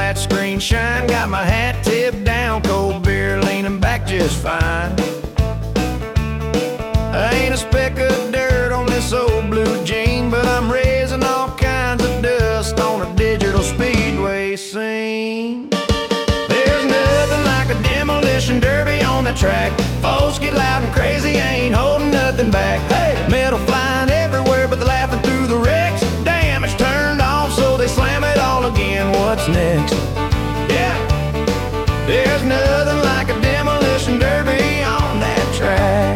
flat screen shine. Got my hat tipped down, cold beer leaning back just fine. I ain't a speck of dirt on this old blue jean, but I'm raising all kinds of dust on a digital speedway scene. There's nothing like a demolition derby on the track. Folks get loud and crazy, ain't holding nothing back. Hey, metal flying everywhere, but they're laughing through the wrecks. Damn, it's turned off, so they slam it all again. What's next? Yeah, there's nothing like a demolition derby on that track.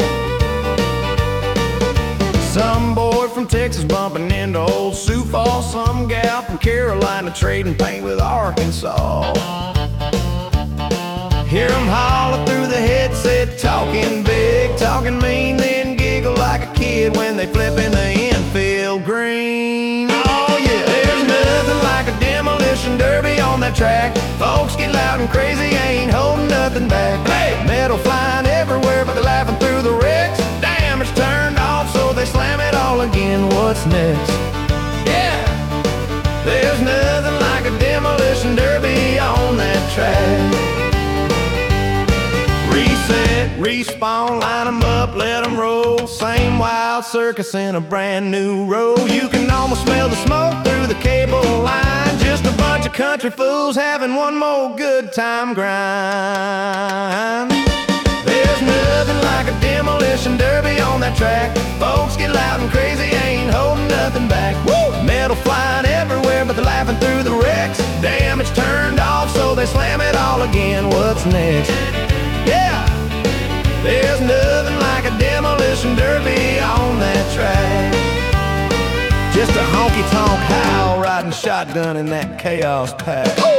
Some boy from Texas bumping into old Sioux Falls. Some gal from Carolina trading paint with Arkansas. Hear 'em holler through the headset, talking big, talking mean, then giggle like a kid when they flip in the infield green. Oh yeah, there's nothing like a demolition derby on that track. Folks get loud and crazy, ain't holding nothing back. Hey, metal flying everywhere, but they're laughing through the wrecks. Damn, it's turned off, so they slam it all again. What's next? Yeah, there's nothing like a demolition derby on that track. Reset, respawn, line 'em up, let 'em roll. Same wild circus in a brand new row. You can almost smell the smoke through the cable line. Just a bunch of country fools having one more good time grind. There's nothing like a demolition derby on that track. Folks get loud and crazy, ain't holding nothing back. Woo! Metal flying everywhere, but they're laughing through the wrecks. Damn, it's turned off, so they slam it all again. What's next? Yeah, there's nothing like a demolition derby on that track. Just a honky-tonk howl riding shotgun in that chaos pack.